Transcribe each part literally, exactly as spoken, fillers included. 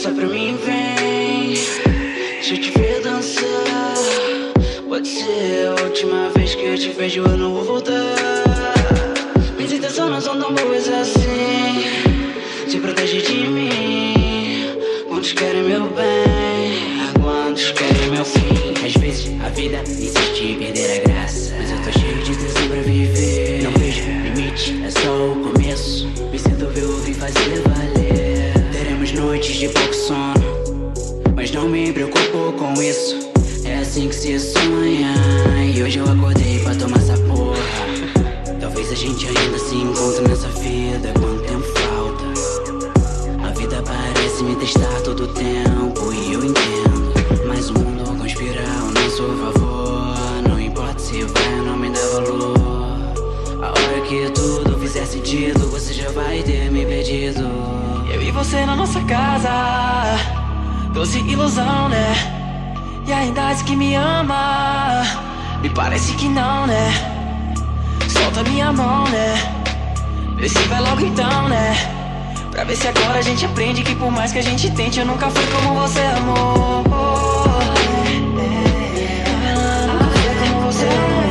só pra mim, vem. Deixa eu te ver dançar. Pode ser a última vez que eu te vejo, eu não vou voltar. Minhas intenções não são tão boas assim. Se protege de mim. Quantos querem meu bem, quantos querem meu fim. Às vezes a vida insiste em perder a graça, mas eu tô cheio de tesão pra viver. Não vejo limite, é só o começo. Me sinto vivo e fazer valer. Teremos noites de pouco sono, mas não me preocupo com isso. É assim que se sonha. E hoje eu acordei pra tomar essa porra. Talvez a gente ainda se encontre nessa vida. Quanto tempo falta? A vida parece me testar todo o tempo, e eu entendo, mas o mundo conspira ao nosso favor. Não importa se vai ou não me dá valor. A hora que tudo fizer sentido, você já vai ter me perdido. Eu e você na nossa casa, doce ilusão, né? E ainda diz que me ama, me parece que não, né? Solta minha mão, né? Vê se vai logo então, né? Pra ver se agora a gente aprende que por mais que a gente tente, eu nunca fui como você amou. Nunca fui como você amou.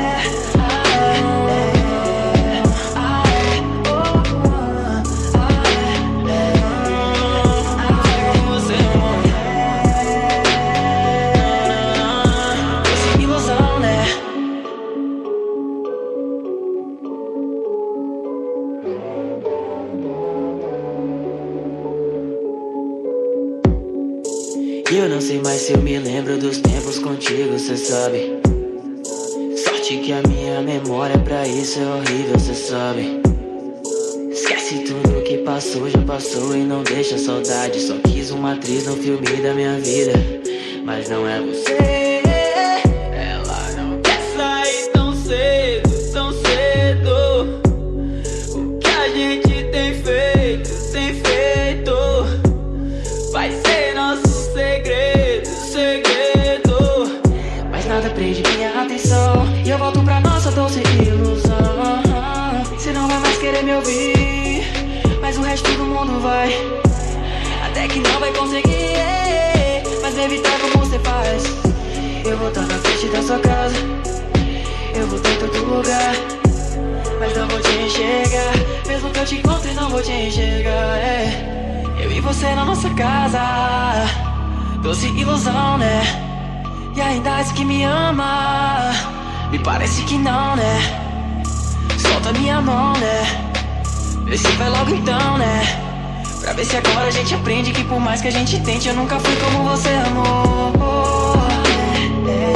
Eu não sei mais se eu me lembro dos tempos contigo, cê sabe. Sorte que a minha memória pra isso é horrível, cê sabe. Esquece tudo que passou, já passou e não deixa saudade. Só quis uma atriz no filme da minha vida, mas não é você. Ela não quer sair tão cedo, tão cedo. O que a gente tem feito, tem feito, vai ser nosso segredo, segredo. Mas nada prende minha atenção, e eu volto pra nossa doce ilusão. Cê não vai mais querer me ouvir, mas o resto do mundo vai. Até que não vai conseguir, mas me evitar como você faz. Eu vou estar na frente da sua casa, eu vou ter em todo lugar, mas não vou te enxergar. Mesmo que eu te encontre, não vou te enxergar, é. Eu e você na nossa casa, doce ilusão, né? E ainda diz que me ama, me parece que não, né? Solta minha mão, né? Vê se vai logo então, né? Pra ver se agora a gente aprende que por mais que a gente tente, eu nunca fui como você amou.